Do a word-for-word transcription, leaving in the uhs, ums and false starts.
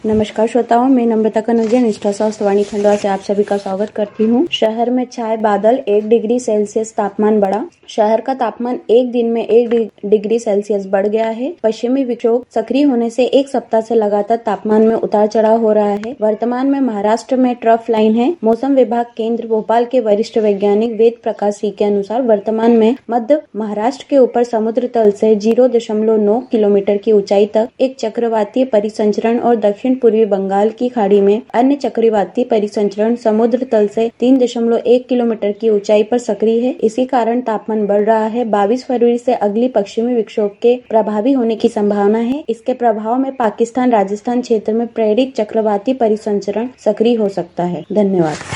नमस्कार श्रोताओं, मैं नम्रता कनौजिया निष्ठा स्वास्थ्य वाणी खंडवा से आप सभी का स्वागत करती हूँ। शहर में छाए बादल, एक डिग्री सेल्सियस तापमान बढ़ा। शहर का तापमान एक दिन में एक डिग्री सेल्सियस बढ़ गया है। पश्चिमी विक्षोभ सक्रिय होने से एक सप्ताह से लगातार तापमान में उतार चढ़ाव हो रहा है। वर्तमान में महाराष्ट्र में ट्रफ लाइन है। मौसम विभाग केंद्र भोपाल के वरिष्ठ वैज्ञानिक वेद प्रकाश सिंह के अनुसार वर्तमान में मध्य महाराष्ट्र के ऊपर समुद्र तल से जीरो दशमलव नौ किलोमीटर की ऊंचाई तक एक चक्रवातीय परिसंचरण और दक्षिण पूर्वी बंगाल की खाड़ी में अन्य चक्रवाती परिसंचरण समुद्र तल से तीन दशमलव एक किलोमीटर की ऊंचाई पर सक्रिय है। इसी कारण तापमान बढ़ रहा है। बाईस फरवरी से अगली पश्चिमी विक्षोभ के प्रभावी होने की संभावना है। इसके प्रभाव में पाकिस्तान राजस्थान क्षेत्र में प्रेरित चक्रवाती परिसंचरण सक्रिय हो सकता है। धन्यवाद।